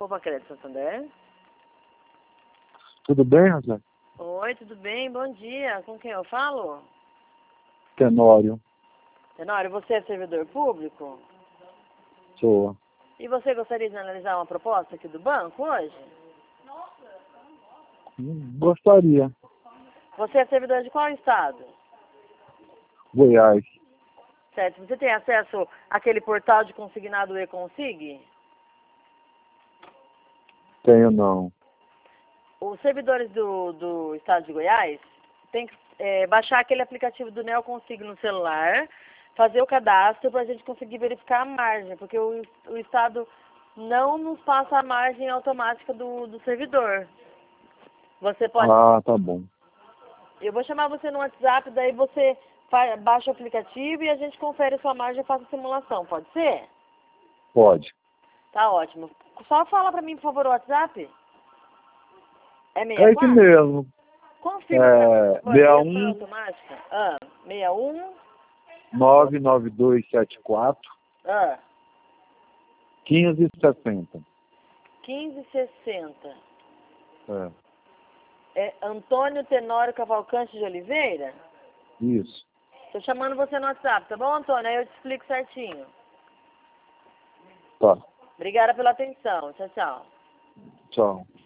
Copa Crédito Santander. Tudo bem, José? Oi, tudo bem? Bom dia. Com quem eu falo? Tenório. Tenório, você é servidor público? Sou. E você gostaria de analisar uma proposta aqui do banco hoje? Gostaria. Você é servidor de qual estado? Goiás. Certo. Você tem acesso àquele portal de consignado e-consig? Tenho não. Os servidores do estado de Goiás têm que baixar aquele aplicativo do Neoconsig no celular, fazer o cadastro para a gente conseguir verificar a margem, porque o estado não nos passa a margem automática do servidor. Você pode... Ah, tá bom. Eu vou chamar você no WhatsApp, daí você baixa o aplicativo e a gente confere a sua margem e faz a simulação, pode ser? Pode. Tá ótimo. Só fala para mim, por favor, o WhatsApp. É É 64? isso mesmo. Confirma pra mim, por favor, 61 automática. 61 99274 ah, 1560. 1560. É. É Antônio Tenório Cavalcante de Oliveira? Isso. Tô chamando você no WhatsApp, tá bom, Antônio? Aí eu te explico certinho. Tá. Obrigada pela atenção. Tchau, tchau. Tchau.